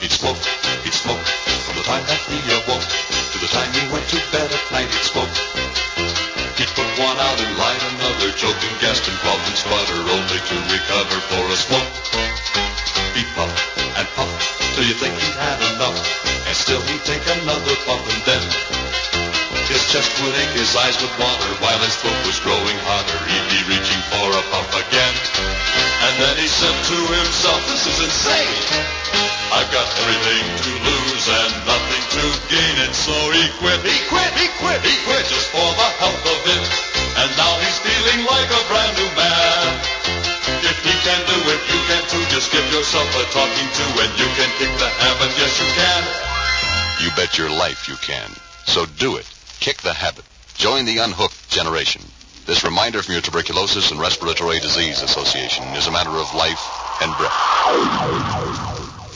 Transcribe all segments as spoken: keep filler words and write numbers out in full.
He'd smoke, he'd smoke, from the time that he awoke to the time he went to bed at night, he'd smoke. He'd put one out and light another, choke and gasp and cough and sputter, only to recover for a smoke. He'd puff and puff till you think he'd had enough, and still he'd take another puff, and then his chest would ache, his eyes would water, while his throat was growing hotter. He'd be reaching for a puff again, and then he said to himself, this is insane. I've got everything to lose and nothing to gain, and so he quit. He quit, he quit, he quit just for the health of it, and now he's feeling like a brand new man. If he can do it, you can too. Just give yourself a talking to, and you can kick the habit. Yes, you can. You bet your life you can. So do it. Kick the habit. Join the unhooked generation. This reminder from your Tuberculosis and Respiratory Disease Association is a matter of life and breath.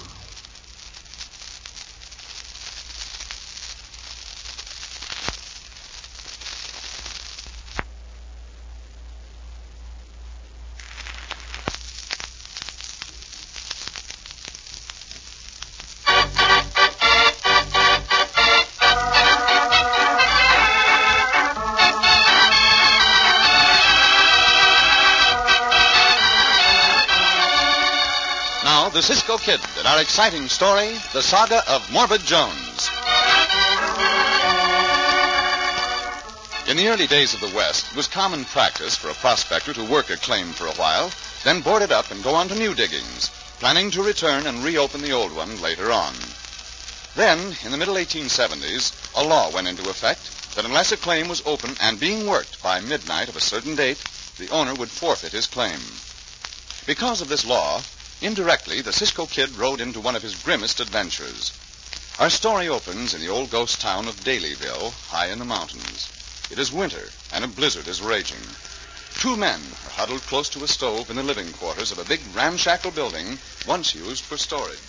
The Cisco Kid and our exciting story, The Saga of Morbid Jones. In the early days of the West, it was common practice for a prospector to work a claim for a while, then board it up and go on to new diggings, planning to return and reopen the old one later on. Then, in the middle eighteen seventies, a law went into effect that unless a claim was open and being worked by midnight of a certain date, the owner would forfeit his claim. Because of this law, indirectly, the Cisco Kid rode into one of his grimmest adventures. Our story opens in the old ghost town of Dalyville, high in the mountains. It is winter, and a blizzard is raging. Two men are huddled close to a stove in the living quarters of a big ramshackle building once used for storage.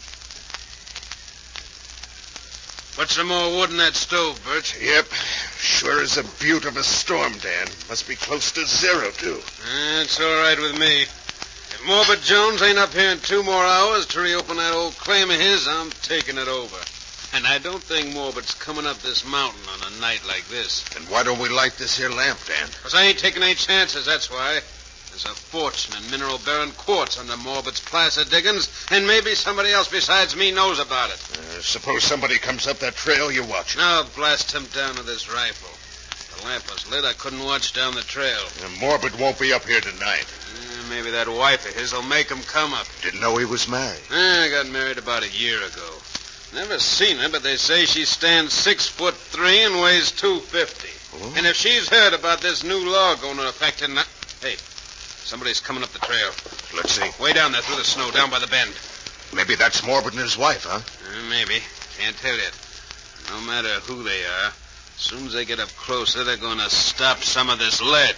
Put some more wood in that stove, Bert. Yep. Sure is a beaut of a storm, Dan. Must be close to zero, too. That's all right with me. If Morbid Jones ain't up here in two more hours to reopen that old claim of his, I'm taking it over. And I don't think Morbid's coming up this mountain on a night like this. Then why don't we light this here lamp, Dan? Because I ain't taking any chances, that's why. There's a fortune in mineral-bearing quartz under Morbid's placer diggings, and maybe somebody else besides me knows about it. Uh, suppose somebody comes up that trail, you watch it. I'll blast him down with this rifle. If the lamp was lit, I couldn't watch down the trail. And Morbid won't be up here tonight. Maybe that wife of his will make him come up. Didn't know he was married. I got married about a year ago. Never seen her, but they say she stands six foot three and weighs two fifty. Oh. And if she's heard about this new law going into effect in... Hey, somebody's coming up the trail. Let's see. Way down there through the snow, down by the bend. Maybe that's Morbid and his wife, huh? Uh, maybe. Can't tell yet. No matter who they are, as soon as they get up closer, they're going to stop some of this lead.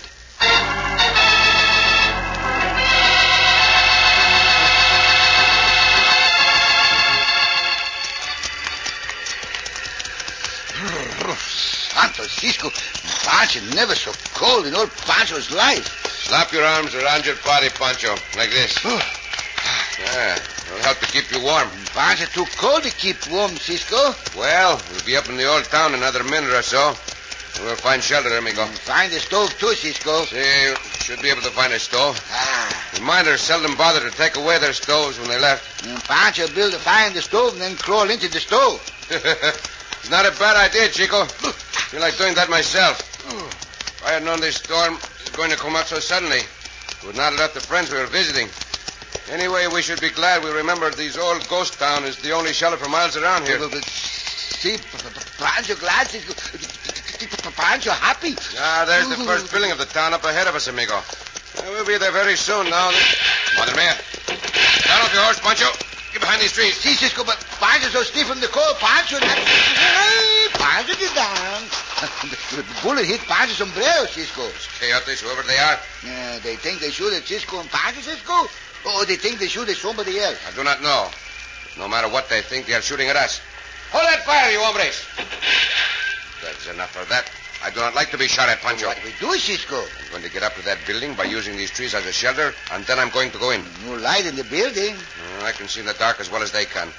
Santo Cisco, Pancho never so cold in all Pancho's life. Slap your arms around your body, Pancho, like this. Yeah, it'll help to keep you warm. Pancho too cold to keep warm, Cisco. Well, we'll be up in the old town in another minute or so. We'll find shelter, amigo. Find the stove too, Cisco. See, should be able to find a stove. Ah. The miners seldom bother to take away their stoves when they left. And Pancho build a fire in the stove and then crawl into the stove. It's not a bad idea, Chico. I feel like doing that myself. If I had known this storm was going to come up so suddenly, I would not have left the friends we were visiting. Anyway, we should be glad we remembered these old ghost town is the only shelter for miles around here. See, Pancho glad, Cisco. Pancho happy. Ah, there's the first building of the town up ahead of us, amigo. We'll be there very soon now. Mother Mia, down off your horse, Pancho. Get behind these trees. See, Cisco, but Pancho's so stiff from the cold. Pancho... Pancho, get down. The bullet hit Pancho's sombrero, Cisco. Coyotes, whoever they are. Uh, they think they shoot at Cisco and Pancho, Cisco? Or they think they shoot at somebody else? I do not know. No matter what they think, they are shooting at us. Hold that fire, you hombres. That's enough of that. I do not like to be shot at, Pancho. What do we do, Cisco? I'm going to get up to that building by using these trees as a shelter, and then I'm going to go in. No light in the building. Uh, I can see in the dark as well as they can.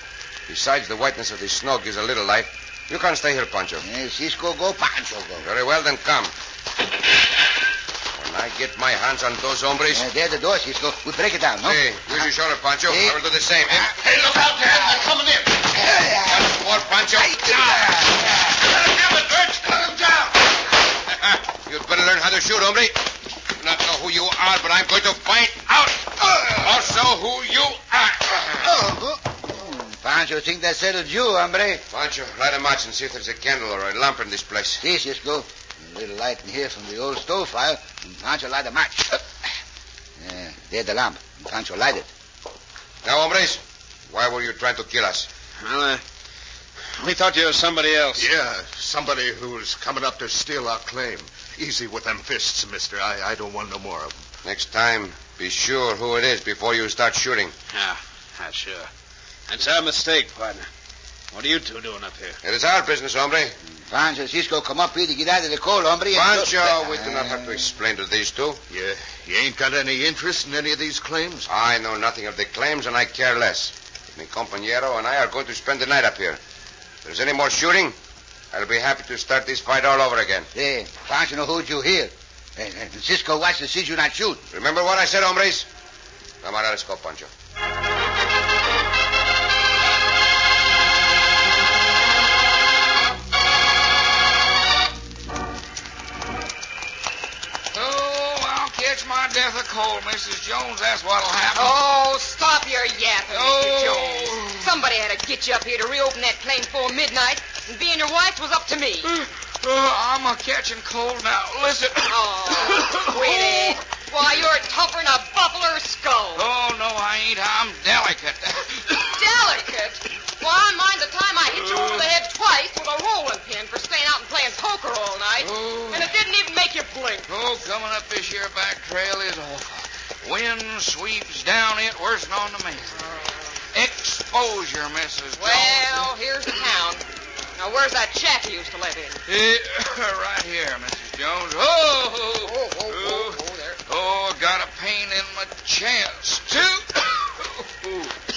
Besides, the whiteness of the snow gives a little light. You can't stay here, Pancho. Eh, Cisco go, Pancho go. Very well, then come. When I get my hands on those hombres... Uh, there's the door, Cisco. We break it down, no? Hey, use your shoulder, Pancho. Hey. I will do the same. Eh? Hey, look out there. They're coming in. Once more, Pancho. Damn it, Bert. Cut him down. You'd better learn how to shoot, hombre. I do not know who you are, but I'm going to find out. Also who you are. Oh, hmm, Pancho think that settled you, hombre. Pancho, light a match and see if there's a candle or a lamp in this place. See, Cisco. A little light in here from the old stove fire. And Pancho light a match. Yeah, there's the lamp. And Pancho light it. Now, hombres, why were you trying to kill us? Well, uh, we thought you were somebody else. Yeah, somebody who's coming up to steal our claim. Easy with them fists, mister. I, I don't want no more of them. Next time, be sure who it is before you start shooting. Yeah, ah, sure. That's our mistake, partner. What are you two doing up here? It is our business, hombre. Pancho and Cisco come up here to get out of the cold, hombre. and- Pancho, we do not have to explain to these two. You, you ain't got any interest in any of these claims? I know nothing of the claims, and I care less. Mi compañero and I are going to spend the night up here. If there's any more shooting, I'll be happy to start this fight all over again. Hey, Pancho know hold you here. And, and Cisco watch to see you not shoot. Remember what I said, hombres? Come on, let's go, Pancho. Catch my death of cold, Missus Jones. That's what'll happen. Oh, stop your yapping, Oh. Mister Jones. Somebody had to get you up here to reopen that claim before midnight, and being your wife was up to me. Uh, I'm a catching cold now. Listen. Oh, sweetie. Why, you're tougher than a buffalo skull. Oh, no, I ain't. I'm delicate. Delicate. Why, I mind the time I hit you over the head twice with a rolling pin for staying out and playing poker all night. Oh. And it didn't even make you blink. Oh, coming up this here back trail is awful. Wind sweeps down it worse than on the man. Exposure, Missus Jones. Well, here's the town. Now, where's that shack you used to live in? Eh, right here, Missus Jones. Oh, Oh, oh, oh, oh, there. Oh, got a pain in my chest, too.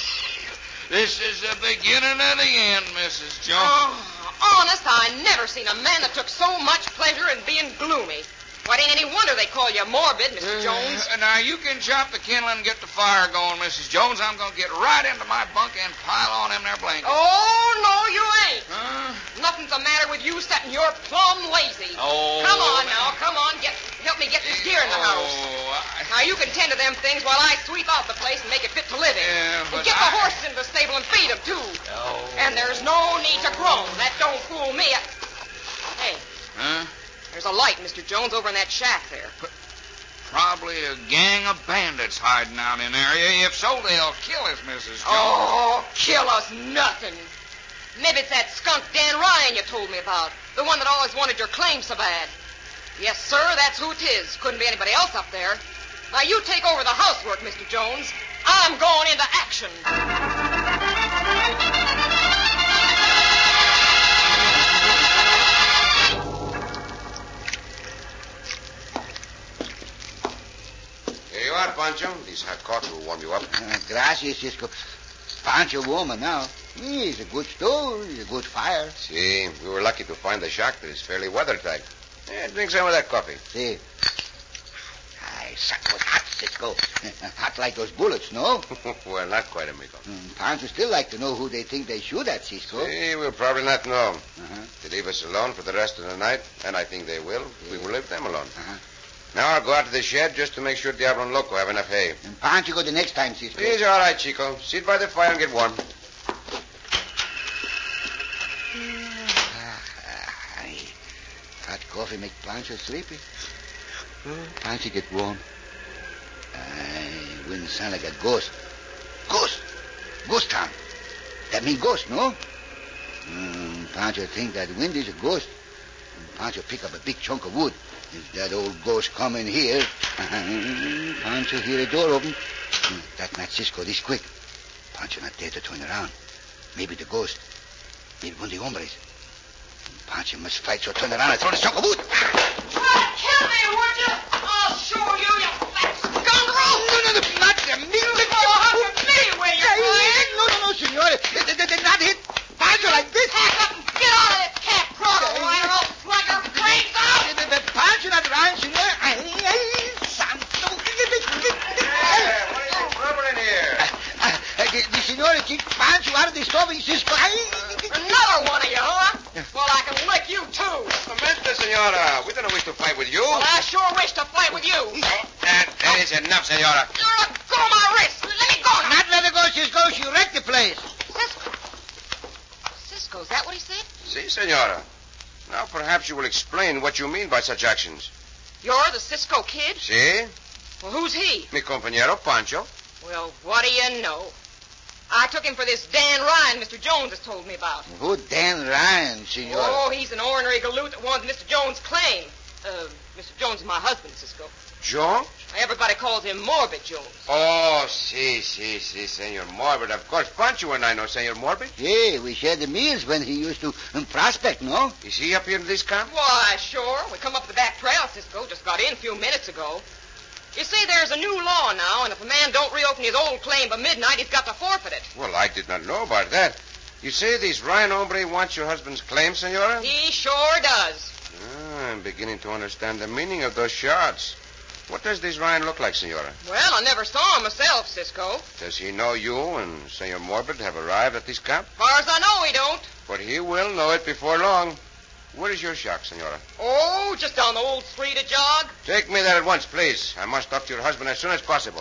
This is the beginning of the end, Missus Jones. Oh, honest, I never seen a man that took so much pleasure in being gloomy. What ain't any wonder they call you morbid, Mister Jones. Uh, now, you can chop the kindling and get the fire going, Missus Jones. I'm going to get right into my bunk and pile on them there blankets. Oh, no, you ain't. Huh? Nothing's the matter with you except you're plumb lazy. Oh. Come on now, come on. Get, help me get this gear in the house. Oh, I... Now, you can tend to them things while I sweep out the place and make it fit to live in. Yeah, and but get the I- horses into the stable and feed them, too. Oh. And there's no need to groan. That don't fool me. I... Hey, Huh? there's a light, Mister Jones, over in that shack there. Probably a gang of bandits hiding out in the area. If so, they'll kill us, Missus Jones. Oh, kill us nothing. Maybe it's that skunk Dan Ryan you told me about. The one that always wanted your claim so bad. Yes, sir, that's who it is. Couldn't be anybody else up there. Now, you take over the housework, Mister Jones. I'm going into action. Here you are, Pancho. This hot coffee will warm you up. Uh, gracias, Cisco. Pancho woman now. He's a good stove. He's a good fire. See, we were lucky to find a shack that is fairly weathertight. Yeah, drink some of that coffee. See. Ay, that was hot, Cisco. Hot like those bullets, no? Well, not quite, amigo. Mm, Pancho still like to know who they think they shoot at, Cisco. See, we'll probably not know. Uh-huh. They leave us alone for the rest of the night, and I think they will. We will leave them alone. Uh-huh. Now I'll go out to the shed just to make sure Diablo and Loco have enough hay. And Pancho go the next time, Cisco. He's all right, Chico. Sit by the fire and get warm. Ah, ah, ay. Hot coffee make Pancho sleepy. Pancho get warm. Ay, wind sound like a ghost. Ghost! Ghost town. That mean ghost, no? Mm, Pancho think that wind is a ghost. And Pancho pick up a big chunk of wood. If that old ghost come in here, Pancho hear a door open. Mm, That not Cisco this quick. Pancho not there to turn around. Maybe the ghost. Maybe one of the hombres. Pancho must fight, so turn around and throw the chunk of wood. Try to kill me, would you? I'll show you, you fat scoundrel! No, no, no, not the me. You go after me, will you, Brian? No, no, no, senor. Th- th- th- Not discovery, Cisco. Another one of you, huh? Well, I can lick you, too. Momento, senora. We don't wish to fight with you. Well, I sure wish to fight with you. That, that is enough, senora. You're let go of my wrist. Let me go now. Not let her go, Cisco. She wrecked the place. Cisco. Cisco, is that what he said? Si, senora. Now, perhaps you will explain what you mean by such actions. You're the Cisco Kid? Si? Well, who's he? Mi compañero Pancho. Well, what do you know? I took him for this Dan Ryan Mister Jones has told me about. Who Dan Ryan, senor? Oh, he's an ornery galoot that wants Mister Jones' claim. Uh, Mister Jones is my husband, Cisco. Jones? Everybody calls him Morbid Jones. Oh, si, si, si, Senor Morbid. Of course, Pancho and I know Senor Morbid. Yeah, we shared the meals when he used to um, prospect, no? Is he up here in this camp? Why, sure. We come up the back trail, Cisco. Just got in a few minutes ago. You see, there's a new law now, and if a man don't reopen his old claim by midnight, he's got to forfeit it. Well, I did not know about that. You say this Ryan hombre wants your husband's claim, senora? He sure does. Ah, I'm beginning to understand the meaning of those shots. What does this Ryan look like, senora? Well, I never saw him myself, Cisco. Does he know you and Senor Morbid have arrived at this camp? As far as I know, he don't. But he will know it before long. Where is your shack, senora? Oh, just down the old street a jog. Take me there at once, please. I must talk to your husband as soon as possible.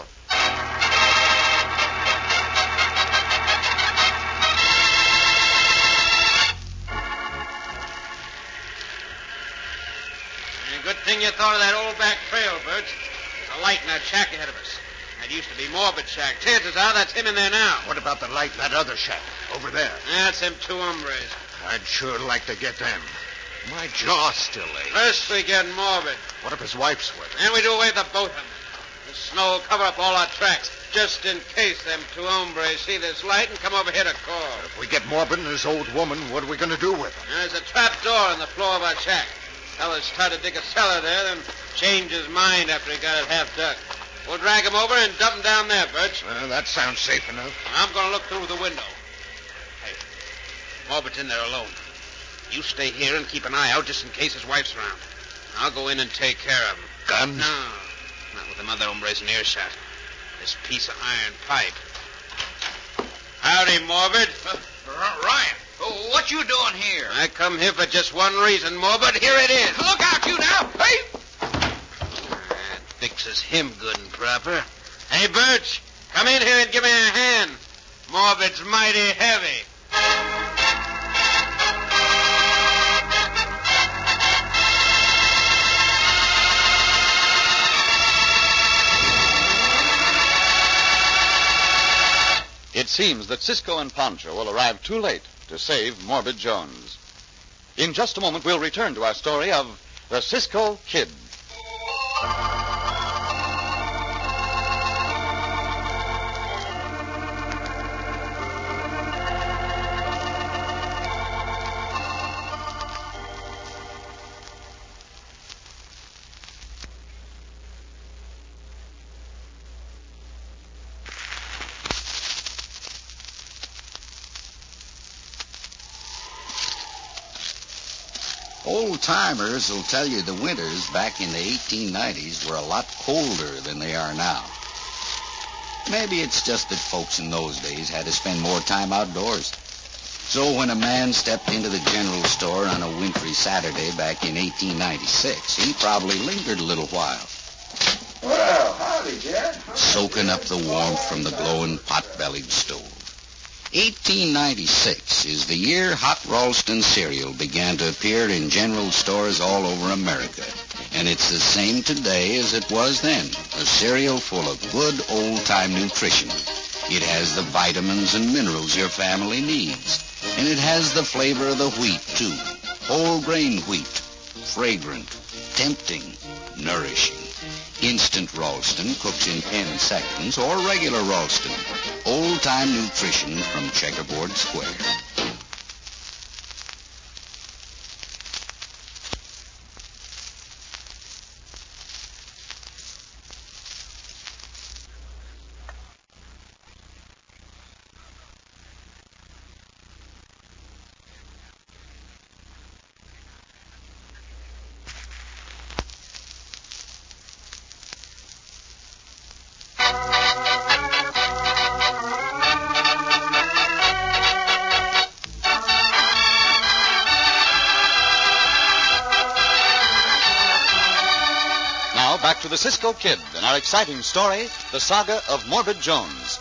Good thing you thought of that old back trail, Birch. There's a light in that shack ahead of us. That used to be Morbid's shack. Chances are that's him in there now. What about the light in that other shack over there? That's them two hombres. I'd sure like to get them. My jaw's still aches. First we get Morbid. What if his wife's with him? Then we do away with the both of them. The snow will cover up all our tracks, just in case them two hombres see this light and come over here to call. If we get Morbid and his old woman, what are we going to do with him? There's a trap door in the floor of our shack. Fellas tried to dig a cellar there, then changed his mind after he got it half dug. We'll drag him over and dump him down there, Birch. Well, that sounds safe enough. I'm going to look through the window. Hey, Morbid's in there alone. You stay here and keep an eye out just in case his wife's around. I'll go in and take care of him. Guns? No, not with them other hombres in earshot. This piece of iron pipe. Howdy, Morbid. Uh, Ryan, oh, what you doing here? I come here for just one reason, Morbid. Here it is. Look out, you now. Hey! That fixes him good and proper. Hey, Birch, come in here and give me a hand. Morbid's mighty heavy. It seems that Cisco and Pancho will arrive too late to save Morbid Jones. In just a moment, we'll return to our story of the Cisco Kid. Old-timers will tell you the winters back in the eighteen nineties were a lot colder than they are now. Maybe it's just that folks in those days had to spend more time outdoors. So when a man stepped into the general store on a wintry Saturday back in eighteen ninety-six, he probably lingered a little while. Well, howdy, Dad. Soaking up the warmth from the glowing pot-bellied stove. eighteen ninety-six is the year Hot Ralston cereal began to appear in general stores all over America. And it's the same today as it was then, a cereal full of good old-time nutrition. It has the vitamins and minerals your family needs. And it has the flavor of the wheat, too. Whole grain wheat. Fragrant, tempting, nourishing. Instant Ralston cooks in ten seconds, or regular Ralston. Old-time nutrition from Checkerboard Square. to the Cisco Kid in our exciting story, The Saga of Morbid Jones.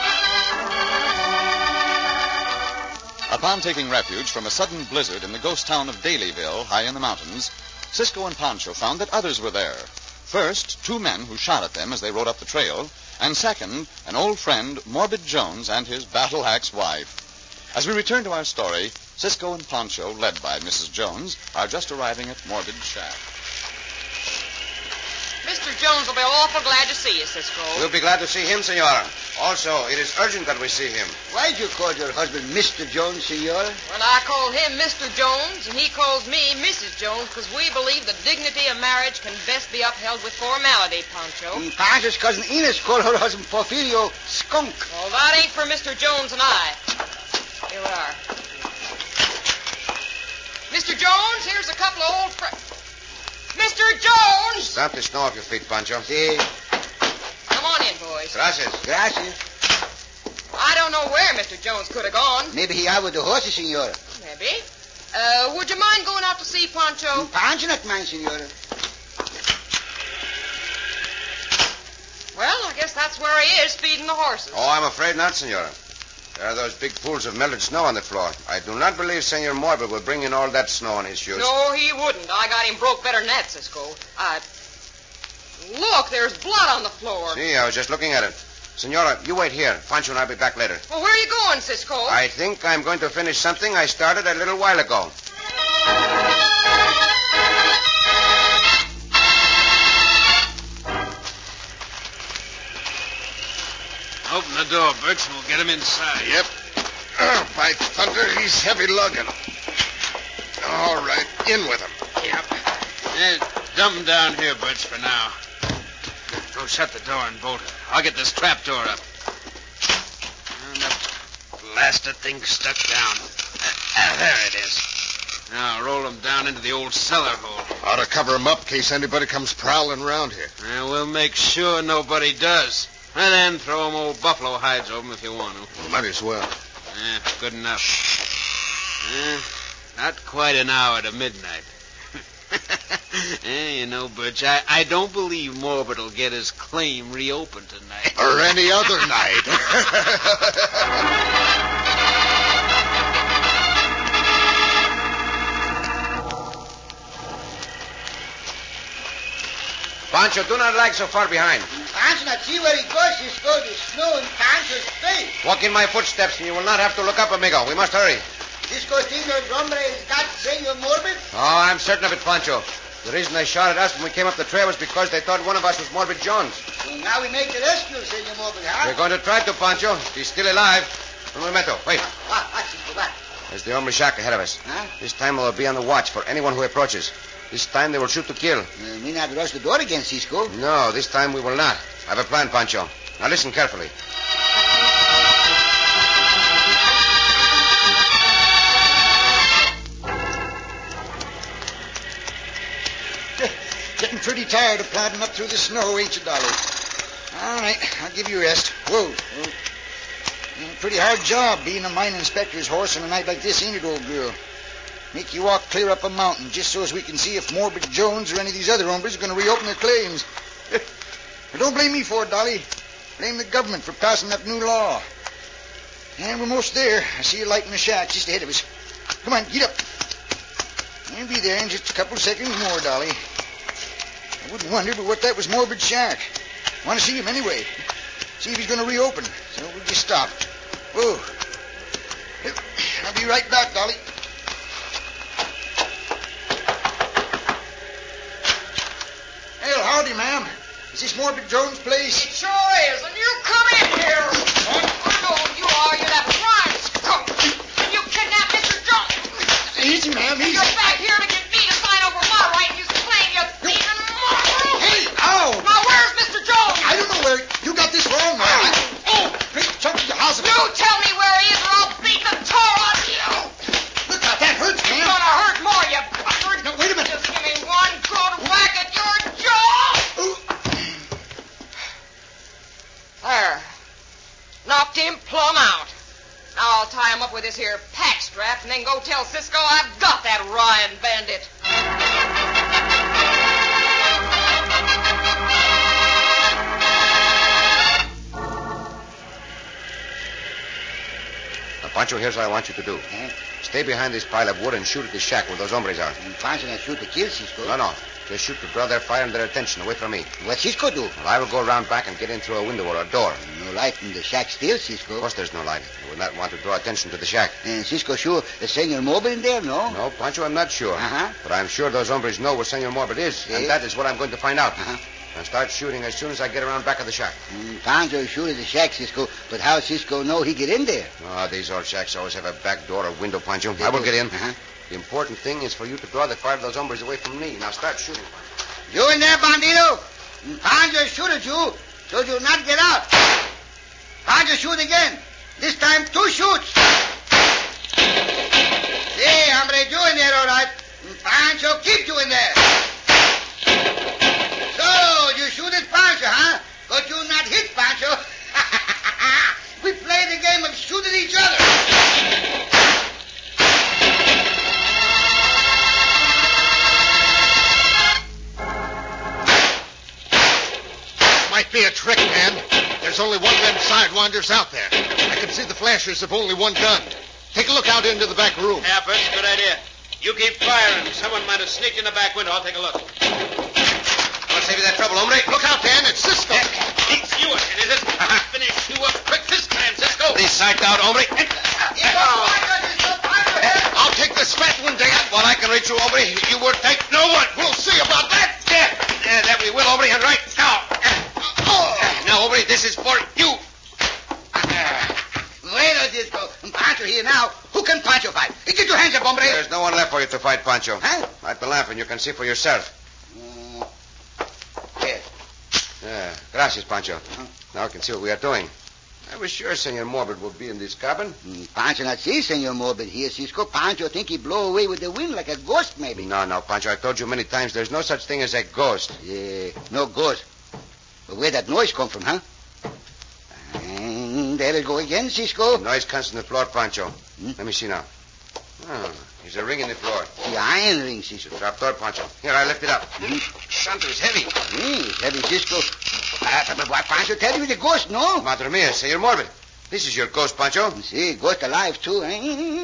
Upon taking refuge from a sudden blizzard in the ghost town of Dalyville, high in the mountains, Cisco and Pancho found that others were there. First, two men who shot at them as they rode up the trail, and second, an old friend, Morbid Jones, and his battle-axe wife. As we return to our story, Cisco and Pancho, led by Missus Jones, are just arriving at Morbid's shack. Mister Jones will be awful glad to see you, Cisco. We'll be glad to see him, Senora. Also, it is urgent that we see him. Why'd you call your husband Mister Jones, senora? Well, I call him Mister Jones, and he calls me Missus Jones, because we believe the dignity of marriage can best be upheld with formality, Pancho. And Pancho's cousin Inez called her husband Porfirio Skunk. Well, that ain't for Mister Jones and I. Here we are. Mister Jones, here's a couple of old friends. Mister Jones! Stop the snow off your feet, Pancho. Si. Come on in, boys. Gracias. Gracias. I don't know where Mister Jones could have gone. Maybe he out with the horses, senora. Maybe. Uh, would you mind going out to see Pancho? Pancho not mine, senora. Well, I guess that's where he is, feeding the horses. Oh, I'm afraid not, Senora. There are those big pools of melted snow on the floor. I do not believe Senor Morbid will bring in all that snow on his shoes. No, he wouldn't. I got him broke better than that, Cisco. I... Look, there's blood on the floor. See, I was just looking at it. Senora, you wait here. Pancho and I'll be back later. Well, where are you going, Cisco? I think I'm going to finish something I started a little while ago. Open the door, Birch, and we'll get him inside. Yep. Oh, by thunder, he's heavy lugging. All right, in with him. Yep. Yeah, dump him down here, Birch, for now. Go shut the door and bolt it. I'll get this trap door up. And that blasted thing stuck down. Ah, there it is. Now roll him down into the old cellar hole. Ought to cover him up in case anybody comes prowling around here. And we'll make sure nobody does. And then throw them old buffalo hides over them if you want to. Well, might as well. Eh, good enough. Eh, not quite an hour to midnight. eh, you know, Butch, I, I don't believe Morbid will get his claim reopened tonight. Or any other night. Pancho, do not lag so far behind. Pancho not see where he goes. He's going to snow in Pancho's face. Walk in my footsteps, and you will not have to look up, amigo. We must hurry. This Costillo hombre is not Senor Morbid? Oh, I'm certain of it, Pancho. The reason they shot at us when we came up the trail was because they thought one of us was Morbid Jones. Well, now we make the rescue, Senor Morbid, huh? We're going to try to, Pancho. He's still alive. Un momento. Wait. What? What, Cisco? What? There's the hombre shack ahead of us. Huh? This time we'll be on the watch for anyone who approaches. This time they will shoot to kill. Uh, we not rush the door again, Cisco. No, this time we will not. I have a plan, Pancho. Now listen carefully. Getting pretty tired of plodding up through the snow, ain't you, Dolly? All right, I'll give you a rest. Whoa. Whoa. Yeah, pretty hard job being a mine inspector's horse on a night like this, ain't it, old girl? Make you walk clear up a mountain just so as we can see if Morbid Jones or any of these other hombres are going to reopen their claims. But don't blame me for it, Dolly. Blame the government for passing that new law. And we're most there. I see a light in the shack just ahead of us. Come on, get up. We'll be there in just a couple of seconds more, Dolly. I wouldn't wonder but what that was Morbid's shack. Want to see him anyway. See if he's going to reopen. So we'll just stop. Whoa. I'll be right back, Dolly. Well, howdy, ma'am. Is this Morbid Jones' place? It sure is, and you come in here. What? I know who you are. You're that blind skunk. And you kidnapped Mister Jones. Easy, ma'am, easy. You're back here to get me to sign over my right. You claim you're thieving mongrel. Hey, ow! Now, where's Mister Jones? I don't know where... You got this wrong, ma'am. Oh, great chunk of the house. You tell me where he is, or I'll beat the tar out of you. Look out, that hurts, It's ma'am. gonna hurt more, you bastard. No, wait a minute. Just give me one good whack at your jaw. There. Knocked him plumb out. Now I'll tie him up with this here pack strap and then go tell Cisco I've got that Ryan bandit. Now, Pancho, here's what I want you to do. Huh? Stay behind this pile of wood and shoot at the shack where those hombres are. And Pancho not shoot to kill Cisco. No, no. Just shoot to draw their fire and their attention away from me. What Cisco do? Well, I will go around back and get in through a window or a door. No light in the shack still, Cisco. Of course there's no light. I would not want to draw attention to the shack. And Cisco sure the Senor Morbid in there, no? No, Pancho, I'm not sure. Uh-huh. But I'm sure those hombres know where Senor Morbid is, Yeah. and that is what I'm going to find out. Uh-huh. I'll start shooting as soon as I get around back of the shack. Mm, Pancho sure the shack, Cisco. But how Cisco know he get in there? Oh, these old shacks always have a back door or window, Pancho. They I will do. get in. Uh-huh. The important thing is for you to draw the fire of those hombres away from me. Now start shooting. You in there, Bandito? Pancho shoot at you, so you'll not get out. Pancho shoot again. This time two shoots. See, hombre, you in there, all right. Pancho, keep you in there. So, you shoot at Pancho, huh? But you not hit Pancho. We play the game of shooting each other. Might be a trick, man. There's only one of them sidewinders out there. I can see the flashers of only one gun. Take a look out into the back room. Yeah, Fritz, good idea. You keep firing. Someone might have sneaked in the back window. I'll take a look. I'll save you that trouble, hombre. Look out, Dan. It's Cisco. It's you again, is it? I'll finish you up quick this time, Cisco. Please sight out, hombre. I'll take this fat one, Dan. Well, I can reach you, hombre. You will take no one. We'll see about that. Yeah, yeah, that we will, hombre. And right now. Now, hombre, this is for you. Bueno, Cisco. Pancho here now. Who can Pancho fight? Get your hands up, hombre. There's no one left for you to fight, Pancho. Huh? Light the lamp and you can see for yourself. Uh, yes. Yeah, gracias, Pancho. Now I can see what we are doing. I was sure Senor Morbid would be in this cabin. Mm, Pancho not see Senor Morbid here, Cisco. Pancho think he blow away with the wind like a ghost, maybe. No, no, Pancho. I've told you many times there's no such thing as a ghost. Yeah, no ghost. But where that noise come from, huh? And there it go again, Cisco. The noise comes from the floor, Pancho. Hmm? Let me see now. Oh, there's a ring in the floor. The iron ring, Cisco. Trap door, Pancho. Here, I lift it up. Hmm? Santo, it's heavy. Mm, it's heavy, Cisco. Uh, but why Pancho tell you the ghost, no? Madre mia, Senor Morbid. This is your ghost, Pancho. See, ghost alive, too. Eh?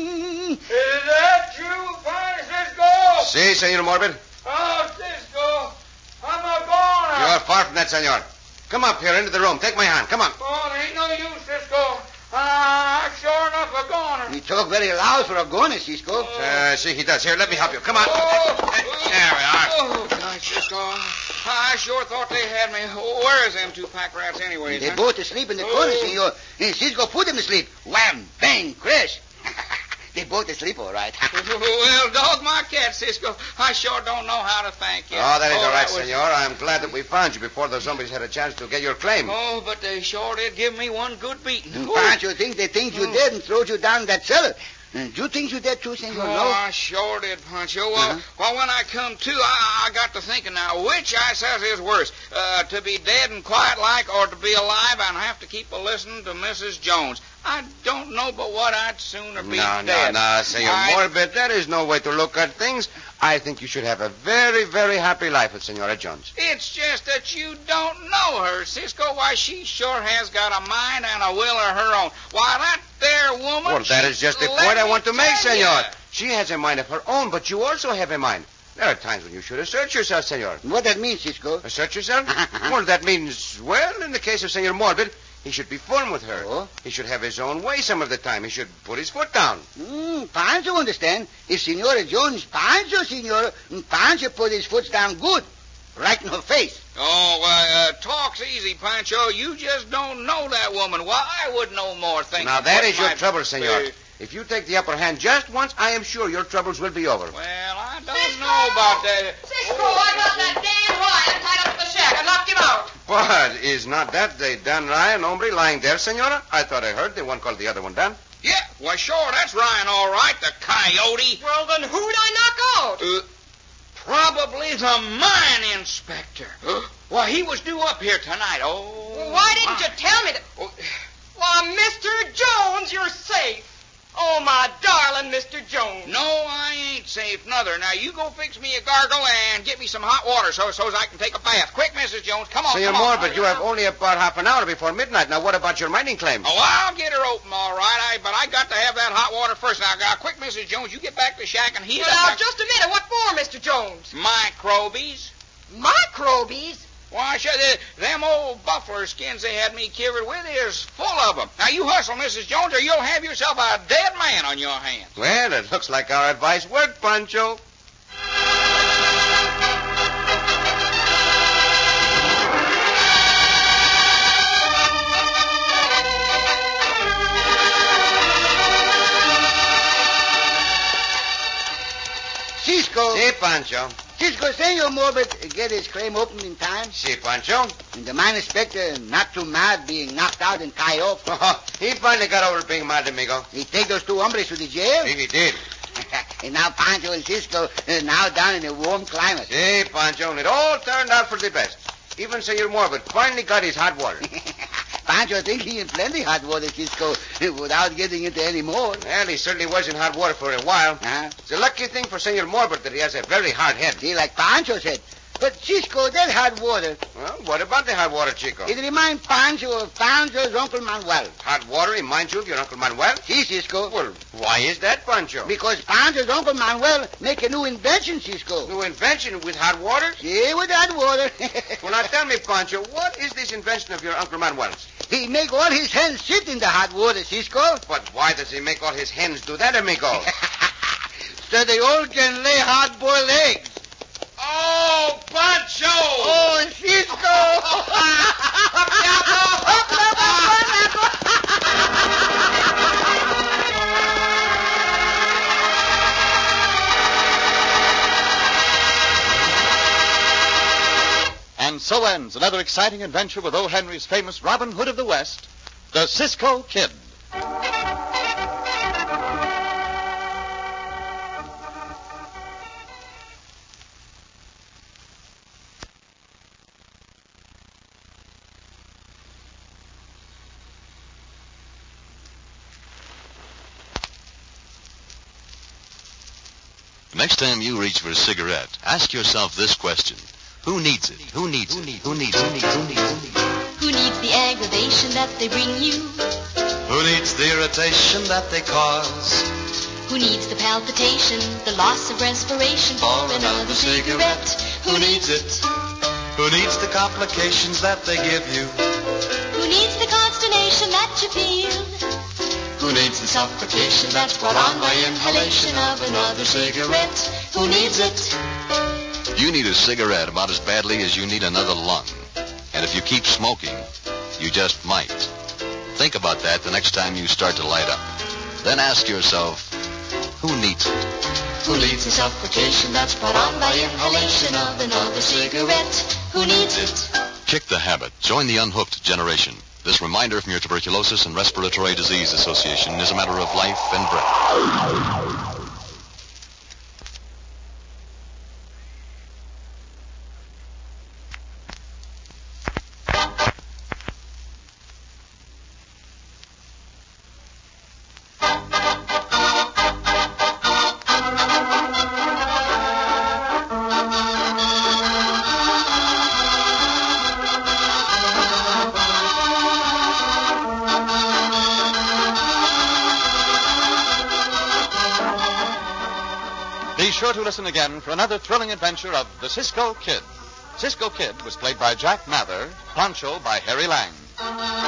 Is that you, Francisco? Si, Senor Morbid. Oh, Cisco, I'm a goner. You are far from that, senor. Come up here into the room. Take my hand. Come on. Oh, there ain't no use, Cisco. Uh, sure enough a goner. You talk very loud for a goner, Cisco. Uh, see, he does. Here, let me help you. Come on. Oh, There we are. Oh, gosh, Cisco. I sure thought they had me. Where is them two pack rats anyways? They huh? both asleep in the Oh. corner, senor. And Cisco put them to sleep. Wham, bang, crash. They both asleep, all right. Well, dog my cat, Cisco. I sure don't know how to thank you. Oh, that is all right, was- senor. I'm glad that we found you before those zombies had a chance to get your claim. Oh, but they sure did give me one good beating. And Ooh. Pancho think they think you dead and throw you down that cellar. And you think you dead too, senor? Oh, No? I sure did, Pancho. Well, Uh-huh. well, when I come to, I, I got to thinking now, which I says is worse, uh, to be dead and quiet like, or to be alive and have to keep a listening to Missus Jones. I don't know but what I'd sooner be No, no, dead. no, Senor I- Morbid. That is no way to look at things. I think you should have a very, very happy life with Senora Jones. It's just that you don't know her, Cisco. Why, she sure has got a mind and a will of her own. Why, that there woman... Well, that is just the let point I me want to make, tell senor. ya. She has a mind of her own, but you also have a mind. There are times when you should assert yourself, senor. What that mean, Cisco? Assert yourself? Well, that means, well, in the case of Senor Morbid, he should be firm with her. Oh? He should have his own way some of the time. He should put his foot down. Mm, Pancho understand. If Senora Jones, Pancho, senor, Pancho put his foot down good. Right in her face. Oh, well, uh, talk's easy, Pancho. You just don't know that woman. Why, I would know more things. Now, that What is your my- trouble, senor. Uh, If you take the upper hand just once, I am sure your troubles will be over. Well, I don't Cisco! know about that. Cisco, I got that damn Ryan tied up in the shack. I knocked him out. What? Is not that the Dan Ryan hombre lying there, senora? I thought I heard the one called the other one Dan. Yeah, well, sure, that's Ryan, all right, the coyote. Well, then who'd I knock out? Uh, probably the mine inspector. Why, he was due up here tonight. Oh, Well, why didn't my. you tell me that? Oh, Why, Mister Jones, you're safe. Oh, my darling Mister Jones. no, I ain't safe, nother. Now, you go fix me a gargle and get me some hot water so so as I can take a bath. Quick, Missus Jones, come on, Senor come on. Morbid, you have only about half an hour before midnight. Now, what about your mining claim? Oh, I'll get her open, all right, I, but I got to have that hot water first. Now, now quick, Missus Jones, you get back to the shack and heat Well, up. now, my- just a minute. What for, Mister Jones? Microbies. Microbies? Why, sure, the, them old buffalo skins they had me covered with is full of them. Now, you hustle, Missus Jones, or you'll have yourself a dead man on your hands. Well, it looks like our advice worked, Pancho. Cisco. Si, Pancho. Cisco, Senor Morbid get his claim opened in time. Si, Pancho. And the mine inspector not too mad being knocked out and tied off. He finally got over being mad, amigo. He take those two hombres to the jail. If he did. And now Pancho and Cisco are now down in a warm climate. Si, Pancho, and it all turned out for the best. Even Senor Morbid finally got his hot water. Pancho think he in plenty hot water, Cisco, without getting into any more. Well, he certainly was in hot water for a while. Uh-huh. It's a lucky thing for Senor Morbid that he has a very hard head. See, like Pancho said. But, Cisco, that hot water, Well, what about the hot water, Chico? it reminds Pancho of Pancho's Uncle Manuel. Hot water reminds you of your Uncle Manuel? See, Cisco? Well, why is that, Pancho? Because Pancho's Uncle Manuel make a new invention, Cisco. New invention with hot water? See, with hot water. Well, now tell me, Pancho, what is this invention of your Uncle Manuel's? He make all his hens sit in the hot water, Cisco. But why does he make all his hens do that, amigo? So they all can lay hard-boiled eggs. Oh, Pancho! Oh, Cisco! And so ends another exciting adventure with O. Henry's famous Robin Hood of the West, the Cisco Kid. Next time you reach for a cigarette, ask yourself this question. Who needs it? Who needs it? Who needs it? Who needs it? Who needs it? Who needs the aggravation that they bring you? Who needs the irritation that they cause? Who needs the palpitation, the loss of respiration for another cigarette? Who needs it? Who needs the complications that they give you? Who needs the consternation that you feel? Who needs the suffocation that's brought on by inhalation of another cigarette? Who needs it? You need a cigarette about as badly as you need another lung. And if you keep smoking, you just might. Think about that the next time you start to light up. Then ask yourself, who needs it? Who needs the suffocation that's brought on by inhalation of another cigarette? Who needs it? Kick the habit. Join the unhooked generation. This reminder from your Tuberculosis and Respiratory Disease Association is a matter of life and breath. Be sure to listen again for another thrilling adventure of the Cisco Kid. Cisco Kid was played by Jack Mather, Pancho by Harry Lang.